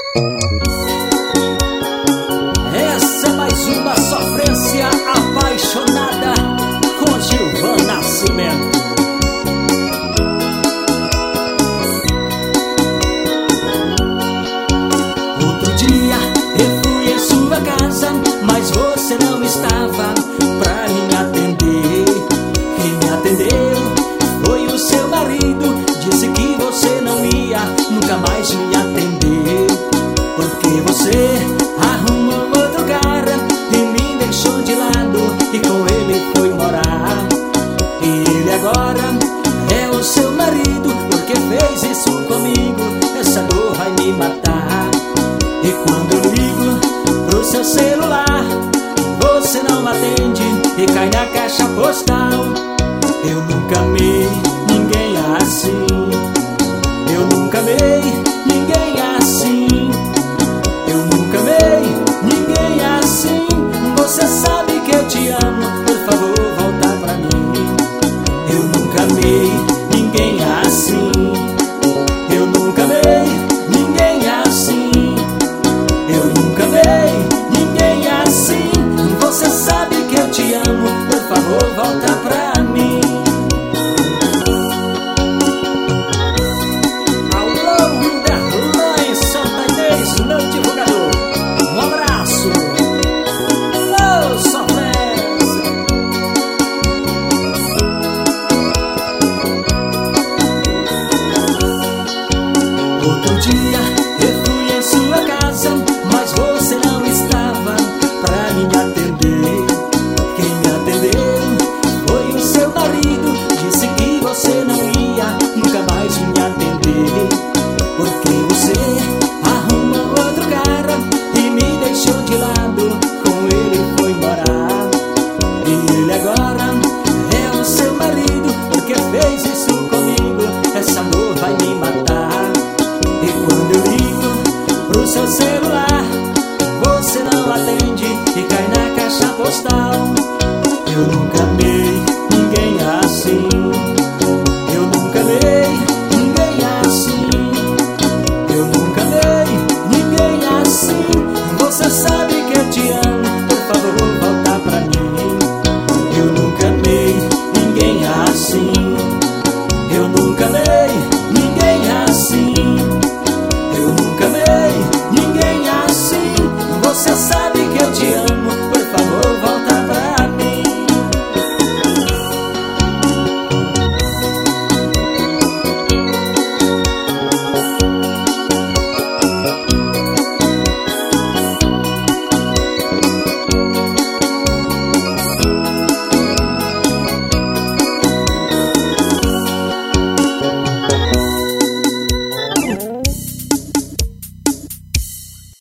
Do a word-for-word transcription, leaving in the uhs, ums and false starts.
Essa é mais uma sofrência apaixonada com Gilvan Nascimento. Outro dia eu fui em sua casa, mas você não estava pra me atender. Quem me atendeu foi o seu marido. Disse que você não ia nunca mais me atender, porque você arrumou outro cara e me deixou de lado e com ele foi morar. E ele agora é o seu marido, porque fez isso comigo. Essa dor vai me matar. E quando eu ligo pro seu celular, você não atende e cai na caixa postal. Eu nunca amei ninguém assim. Eu nunca amei ninguém assim. Eu nunca amei ninguém assim. Você sabe que eu te amo, por favor volta pra mim. Eu nunca amei ninguém assim. Eu nunca amei ninguém assim. Eu nunca amei ninguém assim. Você sabe que eu te amo, por favor volta pra mim. Outro dia eu fui em sua casa, mas você não estava pra me atender. Quem me atendeu foi o seu marido. Disse que você não ia nunca mais me atender, porque você arrumou outro cara e me deixou de lado, com ele foi morar. E ele agora é o seu marido, porque fez isso comigo. Essa dor vai me matar. E quando eu ligo pro seu celular, você não atende e cai na caixa postal. Eu não